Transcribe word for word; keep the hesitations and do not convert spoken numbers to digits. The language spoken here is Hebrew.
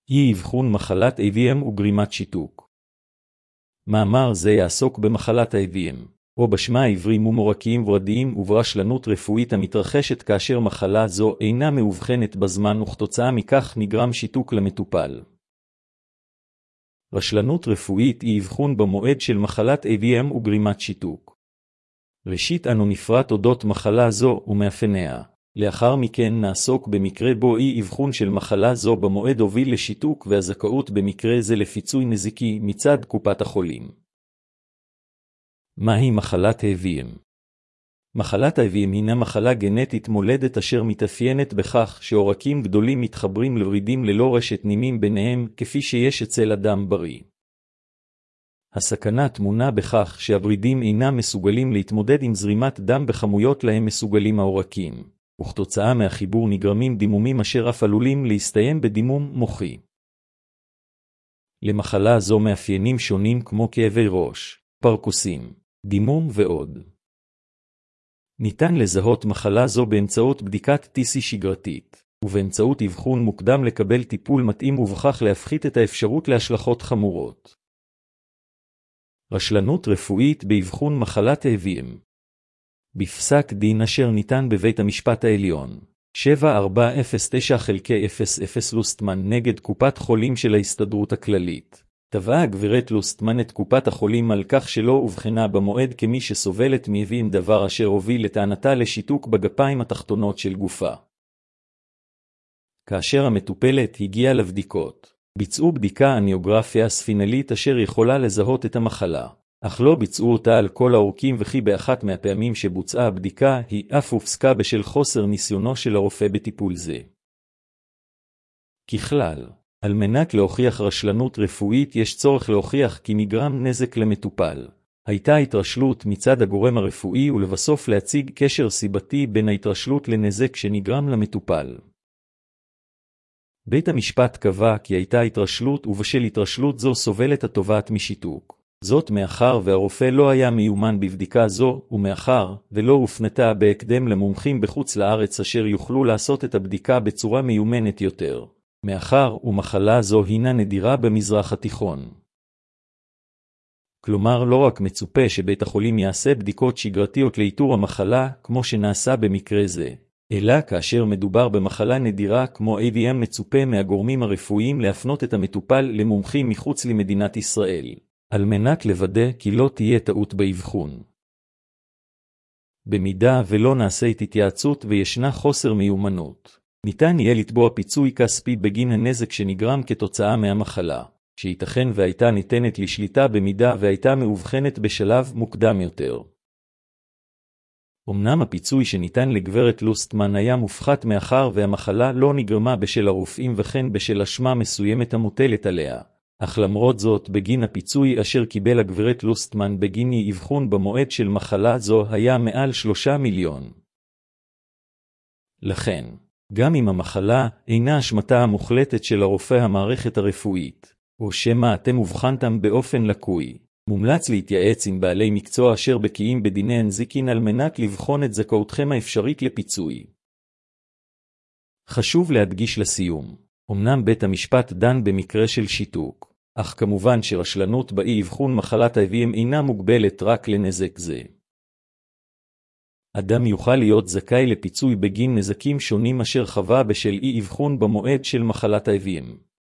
אי אבחון מחלת איי וי אם וגרימת שיתוק. מאמר זה יעסוק במחלת ה-איי וי אם, או בשמה העברי מומורקיים ורדיים וברשלנות רפואית המתרחשת כאשר מחלה זו אינה מאובחנת בזמן וכתוצאה מכך נגרם שיתוק למטופל. רשלנות רפואית היא אבחון במועד של מחלת איי וי אם וגרימת שיתוק. ראשית אנו נפרט אודות מחלה זו ומאפייניה. לאחר מכן נעסוק במקרה בו אי אבחון של מחלה זו במועד הוביל לשיתוק והזכאות במקרה זה לפיצוי נזיקי מצד קופת החולים. מהי מחלת ה-איי וי אם? מחלת ה-איי וי אם הינה מחלה גנטית מולדת אשר מתאפיינת בכך שעורקים גדולים מתחברים לורידים ללא רשת נימים ביניהם כפי שיש אצל אדם בריא. הסכנה טמונה בכך שהורידים אינם מסוגלים להתמודד עם זרימת דם בכמויות להם מסוגלים העורקים. וכתוצאה מהחיבור נגרמים דימומים אשר אף עלולים להסתיים בדימום מוחי. למחלה זו מאפיינים שונים כמו כאבי ראש, פרקוסים, דימום ועוד. ניתן לזהות מחלה זו באמצעות בדיקת טי סי שגרתית, ובאמצעות אבחון מוקדם לקבל טיפול מתאים ובכך להפחית את האפשרות להשלכות חמורות. רשלנות רפואית באבחון מחלת ה-איי וי אם. בפסק דין אשר ניתן בבית המשפט העליון, שבע ארבע אפס תשע חלקי אפס אפס לוסטמן נגד קופת חולים של ההסתדרות הכללית. תבעה הגברת לוסטמן את קופת החולים על כך שלא הובחנה במועד כמי שסובלת מ-איי וי אם, דבר אשר הוביל לטענתה לשיתוק בגפיים התחתונות של גופה. כאשר המטופלת הגיעה לבדיקות, ביצעו בדיקה אניוגרפיה ספינלית אשר יכולה לזהות את המחלה. אך לא ביצעו אותה על כל העורקים וכי באחת מהפעמים שבוצעה הבדיקה היא אף הופסקה בשל חוסר ניסיונו של הרופא בטיפול זה. ככלל, על מנת להוכיח רשלנות רפואית יש צורך להוכיח כי נגרם נזק למטופל. הייתה התרשלות מצד הגורם הרפואי ולבסוף להציג קשר סיבתי בין ההתרשלות לנזק שנגרם למטופל. בית המשפט קבע כי הייתה התרשלות ובשל התרשלות זו סובלת התובעת משיתוק. זאת מאחר והרופא לא היה מיומן בבדיקה זו, ומאחר ולא הופנתה בהקדם למומחים בחוץ לארץ אשר יוכלו לעשות את הבדיקה בצורה מיומנת יותר. מאחר ומחלה זו הינה נדירה במזרח התיכון. כלומר לא רק מצופה שבית החולים יעשה בדיקות שגרתיות לאיתור המחלה כמו שנעשה במקרה זה, אלא כאשר מדובר במחלה נדירה כמו איי וי אם מצופה מהגורמים הרפואיים להפנות את המטופל למומחים מחוץ למדינת ישראל. על מנת לוודא כי לא תהיה טעות באבחון. במידה ולא נעשית התייעצות וישנה חוסר מיומנות, ניתן יהיה לתבוע פיצוי כספי בגין הנזק שנגרם כתוצאה מהמחלה, שייתכן והייתה ניתנת לשליטה במידה והייתה מאובחנת בשלב מוקדם יותר. אמנם הפיצוי שניתן לגברת לוסטמן היה מופחת מאחר והמחלה לא נגרמה בשל הרופאים וכן בשל אשמה מסוימת המוטלת עליה. אך למרות זאת בגין הפיצוי אשר קיבל הגברת לוסטמן בגין אבחון במועד של מחלה זו היה מעל שלושה מיליון. לכן, גם אם המחלה אינה אשמתה המוחלטת של הרופא המערכת הרפואית, או שמא אתם אובחנתם באופן לקוי, מומלץ להתייעץ עם בעלי מקצוע אשר בקיאים בדיני הנזיקין על מנת לבחון את זכאותכם האפשרית לפיצוי. חשוב להדגיש לסיום. אמנם בית המשפט דן במקרה של שיתוק, אך כמובן שרשלנות באי אבחון מחלת ה-איי וי אם אינה מוגבלת רק לנזק זה. אדם יוכל להיות זכאי לפיצוי בגין נזקים שונים אשר חווה בשל אי אבחון במועד של מחלת ה-איי וי אם.